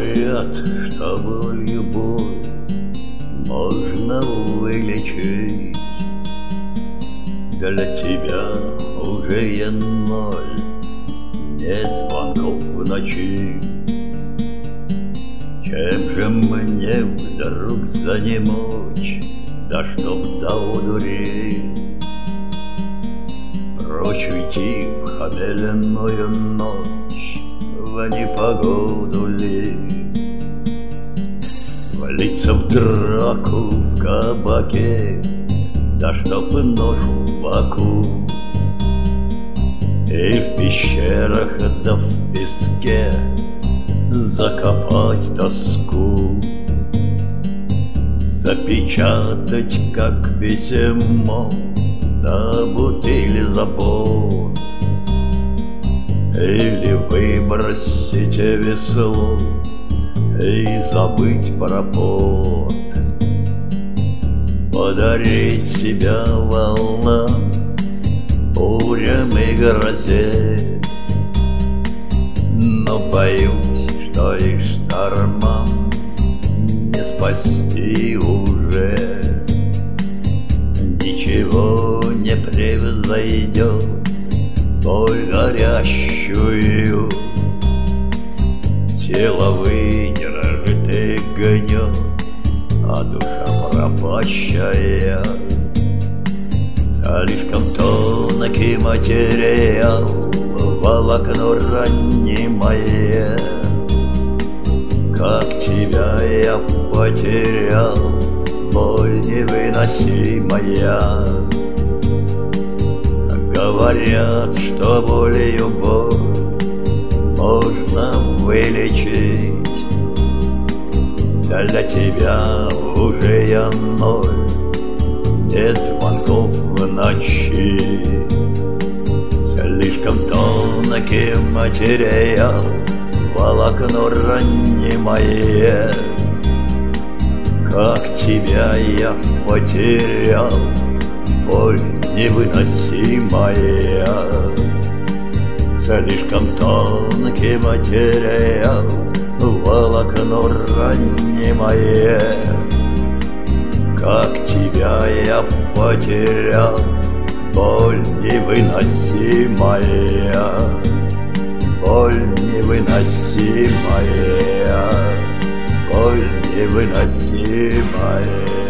Говорят, что болью боль можно вылечить. Для тебя уже я ноль, нет звонков в ночи. Чем же мне вдруг занемочь, да чтоб до удури прочь уйти в хмельную ночь, в непогоду ли влиться в драку в кабаке, да чтоб нож в боку, и в пещерах да в песке закопать тоску, запечатать как письмо, да бутыль забот, или выбросить весло и забыть про пот, подарить себя волнам, бурям и грозе. Но боюсь, что и штормам не спасти уже. Ничего не превзойдет боль горящую, тело выдержит и гнет, а душа пропащая. Слишком тонкий материал, волокно ранимое, как тебя я потерял, боль невыносимая. Говорят, что болью боль можно вылечить. Для тебя уже я ноль, нет звонков в ночи. Слишком тонкий материал, волокно ранимое, как тебя я потерял, боль невыносимая. Слишком тонкий материал, волокно ранимое, как тебя я потерял, боль невыносимая, боль невыносимая, боль невыносимая.